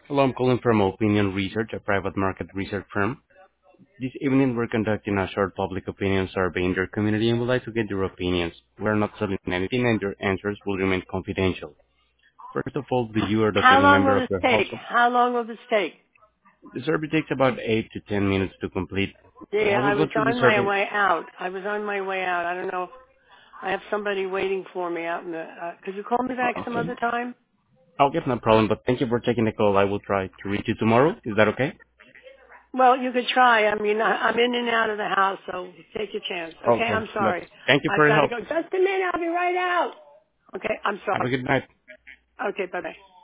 Hello, I'm calling from Opinion Research, a private market research firm. This evening, we're conducting a short public opinion survey in your community and would like to get your opinions. We're not selling anything, and your answers will remain confidential. First of all, do you or does How any long member will of this your take? household? How long will this take? The survey takes about 8 to 10 minutes to complete. Yeah, I I will go was through the on my survey. way out. I was on my way out. I don't know if I have somebody waiting for me out in the. Could you call me back some Okay. other time? I'll get no problem, but thank you for taking the call. I will try to reach you tomorrow. Is that okay? Well, you could try. I mean, I'm in and out of the house, so take your chance. Okay, Okay. I'm But sorry. thank you I've for your got to help. go. Just a minute. I'll be right out. Okay, I'm Have a sorry. good night. Okay, bye bye.